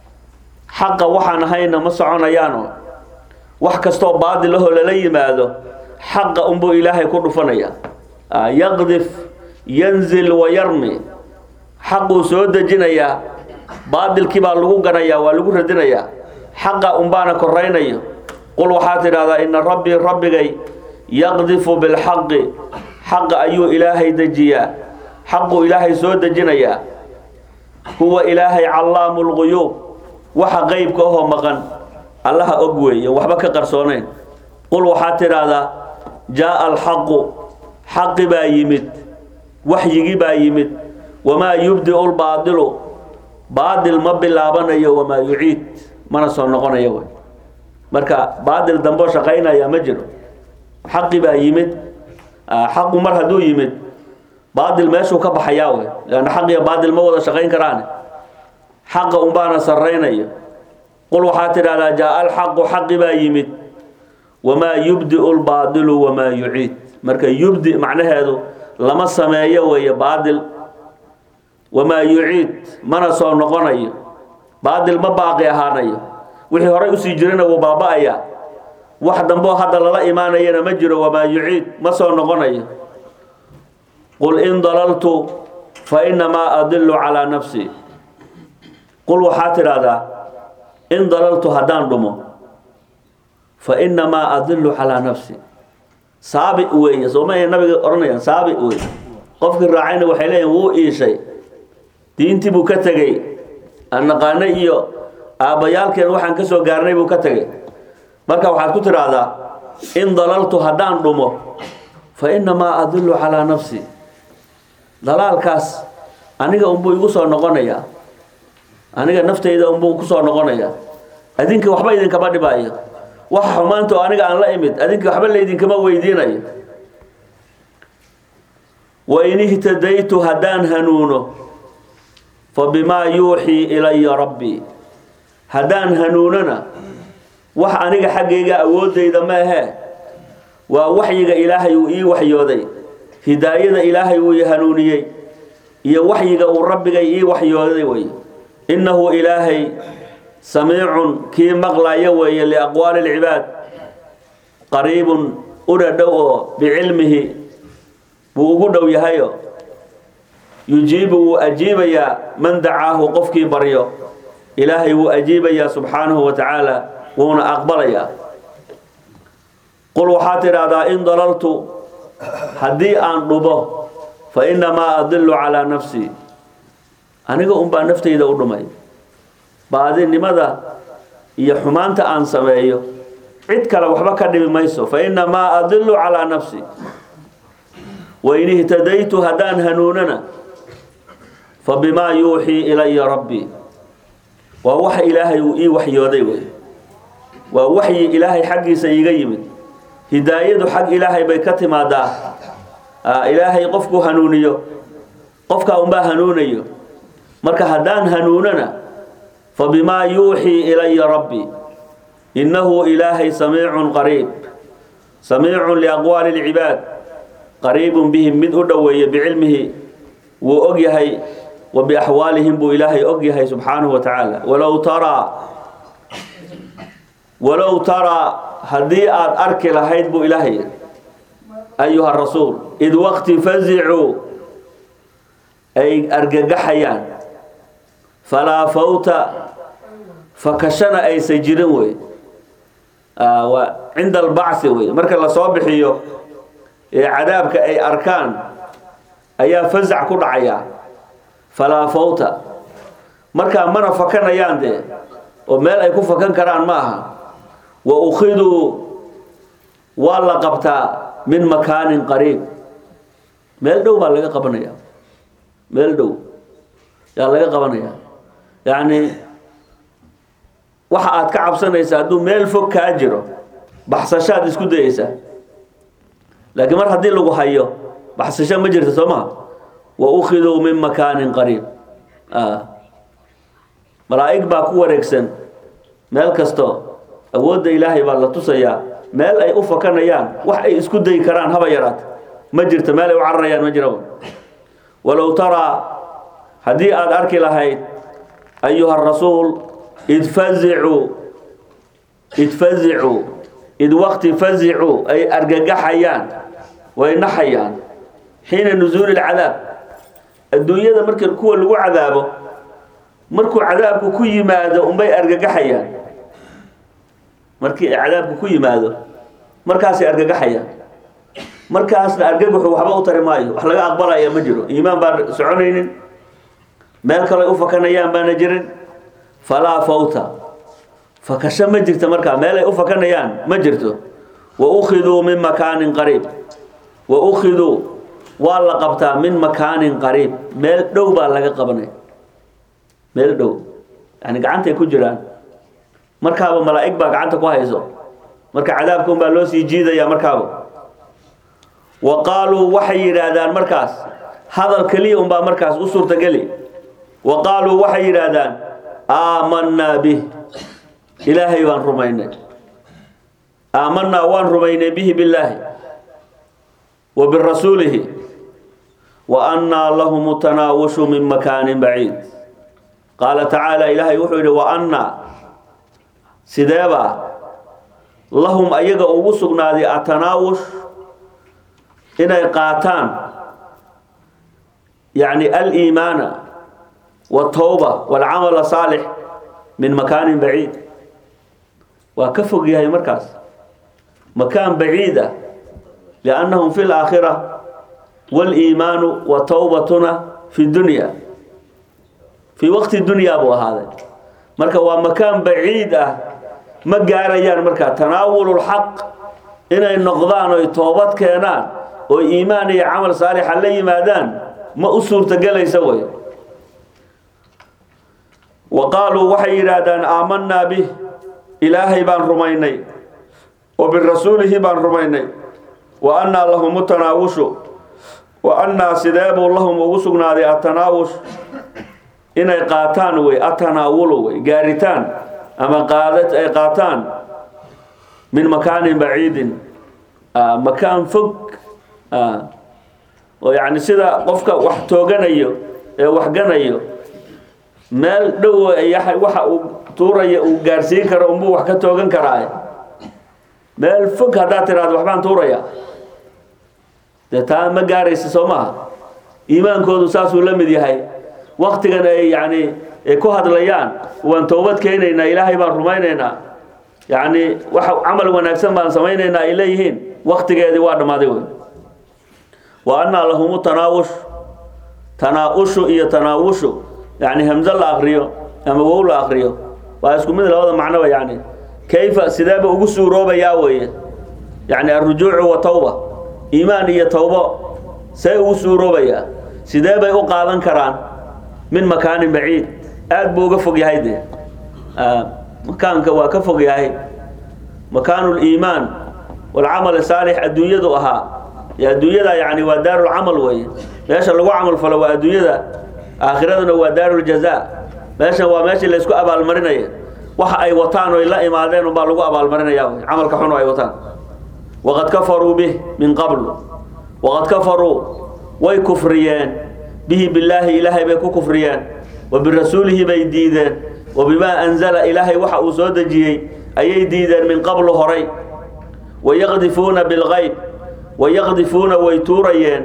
حق وحان هينا مسعونا يانو وحكستو بعض له للي ماذا حق أنبو إلهي كل فنيا يغذف ينزل ويرمي حق سود جنيا بعض الكبار لغو غنيا ولغو ردنيا حق أنبانا كرينيا قل وحاتر هذا إن ربي يغذف بالحق حق أيو إلهي دجيا حق إلهي سود جنيا هو إلهي علام الغيوب وحا غيب كوهو مغان الله أقوي وحبك قرصونين قل وحاتر هذا جاء الحق حق بايمد وحي بايمد وما يبدئ الباطل باطل مبلابنا وما يعيد mana soo noqonaya way marka baadil dambo shaqeynaya ma jiro xaqi baa yimid xaqu mar haduu yimid baadil meeshu ka baxaya way laana xaqiya baadil ma wada shaqeyn karaan xaqa un baana sareynaya qul waxa tiraada jaa al haqu xaqi baa yimid wama yubdi al baadil wama yu'id marka yubdi macnaheedu lama sameeyo way baadil wama yu'id mana soo noqonayo baadil ma baaqi ahaanayo wixii hore u sii jirina uu baabaaya wax dambo hada lala iimaanayna ma jiro wama yu'id ma soo noqonayo qul in dalaltu fa inma adillu ala nafsi qul wahatirada in dalaltu hadan dumo fa inma adillu ala nafsi saabi weeye soomay nabiga oranayaan saabi weeye qofkii raacayna waxay leeyeen wuu iishay diintii buu ka tagay annaqaana iyo aabayaalkeen waxaan ka soo gaarnay buu ka tagay marka waxaad ku tiraahdaa in dalaltu hadaan dhumo fa inma adillu ala nafsi dalalkaas aniga umbu igu soo noqonaya aniga naftayda umbu ku soo noqonaya adinka waxba idinka ba dhibaayo wax xumaanto aniga aan la imid adinka waxba la idinka ma weydiinayo wa in ihtadaytu hadan hanuuno فبما يوحي إلي ربي هدان هنوننا وحانيك حقيقة أودي دماها ووحيك إلهي وإي وحيودي هداية إلهي وإي هنوني إي وحيك وربك إي وحيودي وإي إنه إلهي سميع كي مغلى يوي لأقوال العباد قريب أردو بعلمه وأقول يهيو يجيب وأجيب يا من دعاه قفكي بريو إلهي وأجيب يا سبحانه وتعالى وهنا أقبل يا قل وحاتر هذا إن ضللت هدي أن ربه فإنما أضل على نفسي أنا أقول بأن نفتي إذا أرمي بعدين لماذا يحمانت أن سمعيه عدك لو حبك بميسو فإنما أضل على نفسي وإن اهتديت هدان هنوننا فبما يوحي إلي ربي ووحي إلهي وإي وحي يودي ووحي إلهي حقي سيغيمد هداية حق إلهي بيكتم هذا إلهي قفك هنونيو قفك أمبا هنونيو مركا هدان هنوننا فبما يوحي إلي ربي إنه إلهي سميع قريب سميع لأقوال العباد قريب بهم من أدوي بعلمه وأجهي وبأحوالهم بو إلهي أجهي سبحانه وتعالى ولو ترى هديئات أركل هيد بو إلهي أيها الرسول إذ وقت فزعوا أي أرججحيان فلا fakashana ay sajirin way وعند البعث وي marka la soo bixiyo ee cadaabka ay arkaan ayaa fazac ku dhacaya fala fawta marka mana fakanayaan de oo meel ay ku fakan karaan ma aha wa ukhidu wala qabta min makanin qariib meel dhow baa laga qabanaya meel dhow yaa laga qabanaya yaani waxa aad ka cabsanaysaa haduu meel fog ka jiro baxsashaad isku dayaysaa laakiin mar hadii lagu hayo baxsasho ma jirto Soomaa wa ukhidu min makanin qariib malaa'ig baa ku wareegsan meel kasto awoodda Ilaahay baa la tusayaa meel ay u fakanayaan wax ay isku day karaan haba yaraat ma jirto meel ay u cararayaan ma jiro walaw tara hadii aad arki lahayd ayuha rasuul idfazi'u id waqti fazi'u ay argagaxayaan way naxayaan حين نزول العذاب الدنيا markii kuwa lagu cadaabo markuu cadaabku ku yimaado umbay argagaxayaan markii cadaabku ku yimaado markaas ay argagaxayaan markaasna argagaxu waxba u tari maayo wax laga aqbalayo ma jiro iimaan baa soconaynin meel kale u fakanayaan baa jirin fala fawta fakasha ma jirto marka meel ay u fakanayaan ma jirto wa ukhidu min makanin qariib wa ukhidu wala qabta min makanin qariib meel dhow baa laga qabanay meel dhow yani gacanta ku jiraan markaaba malaa'ig baa gacanta ku hayso marka cadaabku baa loo sii jiidaya markaaba wa qalu waxay yiraahdaan markaas hadal kaliya baa markaas u suurta gali wa qalu waxay yiraahdaan amanna bih ilaahay waan rumaynay amanna waan rumaynay bihi billahi wa bir rasuulihi wa anna lahum tanawushu min makanin ba'id qala ta'ala ilahi wuxuu wa anna sidaba lahum ayaga ugu sugnaaday atanawush inay qaataan yani al-iimana wa tawba wal amal salih min makanin ba'id wa kafog yahay markaas makan ba'ida لأنهم في الآخرة والإيمان وتوبتنا في الدنيا في وقت الدنيا أبو هذا مركا ومكان بعيد ما قاريان مركا تناول الحق إن النقضان ويتوبت كينان وإيمان عمل صالح عليه مادان ما أسور تقل يسوي وقالوا وحي رادان آمنا به إلهي بان رميني وبالرسوله بان رميني وأن لهم التناوش وأن سداب لهم وسقنا ذي التناوش إن قاتان والتناول قارتان أما قادت أي قاتان من مكان بعيد مكان فوق ويعني سيدا قفك وحتوغنيو وحقنيو مال دو يحي وحا توري وقارسين كرأمبو وحكتوغن كراي مال فوق هذا تراد وحبان توريا taa ma gaaraysa Soomaa iimaankoodu saas uu la mid yahay waqtigan ay yani ku hadlayaan waan toobad keenayna ilaahay baan rumaynaynaa yani waxa amal wanaagsan baan sameeynayna ay leeyihiin waqtigeedii waa dhamaaday wa anna lahum tanaawushu iyo tanaawushu yani hamza la akhriyo ama waw la akhriyo waa isku mid labada macno yani kayfa sidaba ugu suuroobaya weeye yani arrujuu'u wa tawba إيمان هي توبة سيوسورو بيا سيدابي أقاذن كران من مكان بعيد أدبو قفق يهيدي مكان كفق يهيد مكان الإيمان والعمل الصالح الدنيا دوها يا الدنيا يعني ودار العمل وي ليش اللي عمل فلو الدنيا آخرتنا ودار الجزاء ليش هو ماشي اللي يسكو أبا المرنية وح أي وطان وإلا إمادين وبالغو أبا المرنية عمل كحنو أي وطان وقد كفروا به من قبل وقد كفروا ويكفريان به بالله إلهي بيكو كفريان وبرسوله بيديدان وبما أنزل إلهي وحا أسودجي أي ديدان من قبل هري ويغذفون بالغيب ويغذفون ويتوريان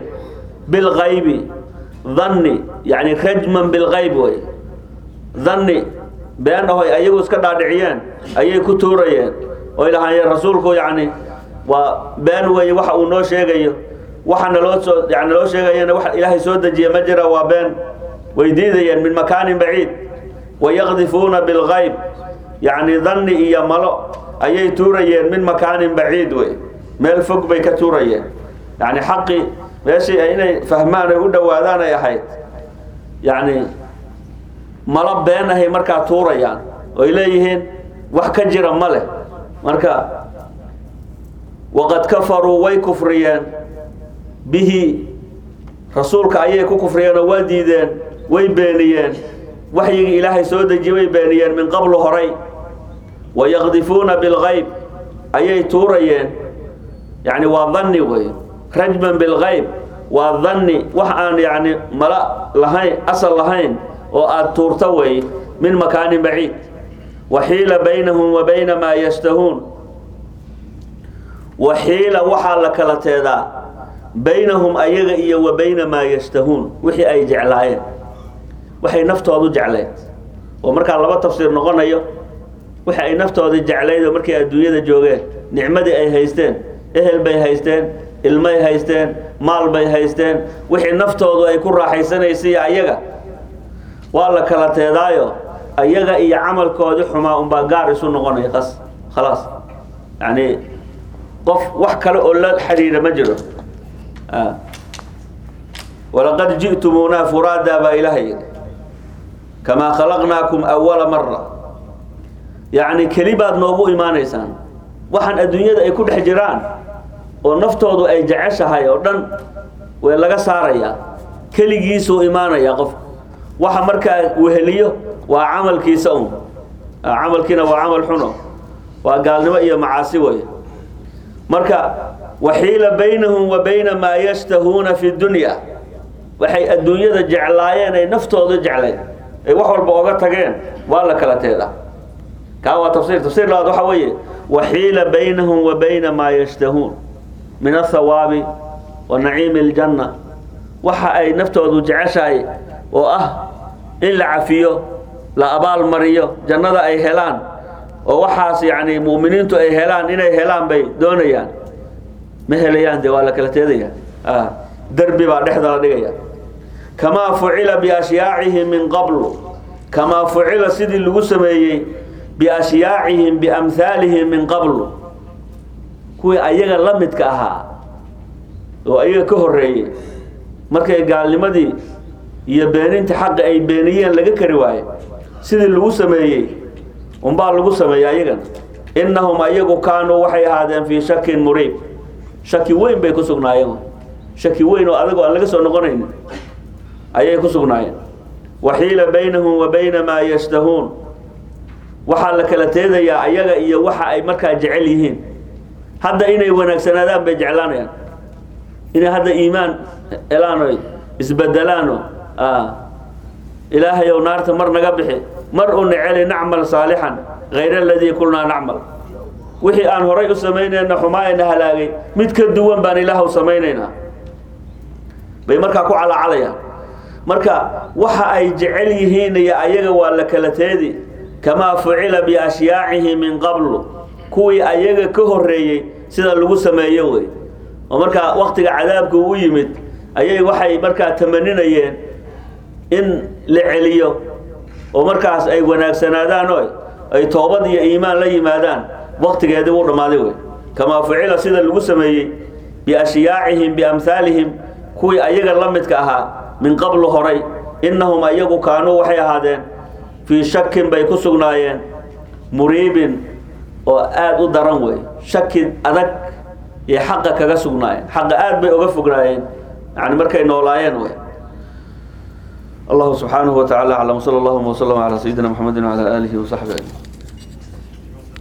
بالغيب ظني يعني رجما بالغيب ظني بأنه أيغو اسك دادعيان أيay ku tuurayeen oo ilaahay rasuulku yaani waa been way waxa uu noo sheegayo waxana loo sheegayna wax ilaahay soo dajiye ma jira waa been weydiidayeen min makaan baciid ويغذفون بالغيب يعني ظني إيا ملو أيي توريين من مكان بعيد وي ميل فوق بي كتوريين يعني حقي ماشي أين فهمان يقول وهذانا يا حيث يعني ملو بينه هي مركا توريان وإليهن وحكجر مله مركا وقد كفروا ويكفريان به رسولك أيي كفريان وديدين ويبينيين وحي إلهي سود جوي بانيان من قبل هري ويغذفون بالغيب أي توريين يعني وظني وي رجما بالغيب وظني وحان يعني ملا لهين أصل لهين وأتورتوي من مكان بعيد وحيل بينهم وبين ما يشتهون وحيل وحال كلتيدا بينهم أيغ وبين ما يشتهون وحي أي جعلاين waxay naftoodu jecleed oo marka laba tafsiir noqonayo waxa ay naftoodu jecleed markii adduunyada joogeen nicmadii ay haysteen ehel bay haysteen ilmay haysteen maal bay haysteen wixii naftoodu ay ku raaxaysanaysay ayaga waa la kala teedaayo ayaga iyo amalkoodu xumaa un baa gaar isu noqonay خلاص يعني qof wax kale oo la xiriira ma jiro ولقد جئتمونا فرادا با إلهي كما خلقناكم أول مرة يعني كليبات نوبو إيمانيسان وحن الدنيا دا يكون حجران ونفتوضو أي جعشها يوردن ويلغا ساريا كليجيسو إيمانيا قف وحن مركا وهليو وعمل كيسون عمل كينا وعمل حنو وقال نوئي معاسوي مركا وحيل بينهم وبين ما يشتهون في الدنيا وحي الدنيا دا جعلايين أي نفتوضو جعلايين اي wax walba oga tageen waa la kala teeda ka waa tafsiir la waxa weeye wahiila baynahum wa bayna ma yashtahun min athawabi wa na'im aljanna waxa ay naftoodu jeceshahay oo ah in la cafiyo la abaal mariyo jannada ay helaan oo waxaas yaani muuminiintu ay helaan inay helaan bay doonayaan ma helayaan de waa la kala teedaya darbi baa dhexda la dhigaya كما فعل بأشياعهم من قبل كما فعل سيدي اللغسمي بأشياعهم بأمثالهم من قبل كوي أيها لمدك أها وأيها كهرية مركا قال لماذا يبينين تحق أي بينيين لغا كرواية سيدي اللغسمي ونبال اللغسمي أيها إنهم أيها كانوا وحي هذا في شك مريب شك وين بيكو سقنا أيها شك وين وأذقوا أن لغسوا نقرين ayay ku sugnaayeen wahiila baynahum wa bayna ma yashtahuun waxa la kala teedaya ayaga iyo waxa ay marka jecel yihiin hadda inay wanaagsanaadaan bay jeclaanayaan in hadda iimaan ilaano isbedelaano ilaahay oo naarta mar naga bixi mar uu neceli nacmal saalihan غير الذي كنا نعمل wixii aan horay u sameeynayna xumaayna halaagay mid ka duwan baan ilaahu sameeynayna bay marka ku calaacalayaan marka waxa ay jecel yihiin ayaga waa la kala teedi kama fu'ila bi ashya'ihi min qabl kuwi ayaga ka horeeyay sida lagu sameeyo way oo marka waqtiga cadaabku uu yimid ayay waxay marka tamaninayeen in la celiyo oo markaas ay wanaagsanaadaan oo ay toobad iyo iimaan la yimaadaan waqtigeedii uu dhamaaday way kama fu'ila sida lagu sameeyay bi ashyaa'ihim bi amsalihim kuwi ayaga la midka ahaa من قبل هري إنهم أيقوا كانوا وحي هذين في شك بيكسقناين مريب وآد درنوي شك أذك يحقق كسقناين حق آد بيوقفقناين يعني مركي نولاين وي الله سبحانه وتعالى على صلى الله وسلم على سيدنا محمد وعلى آله وصحبه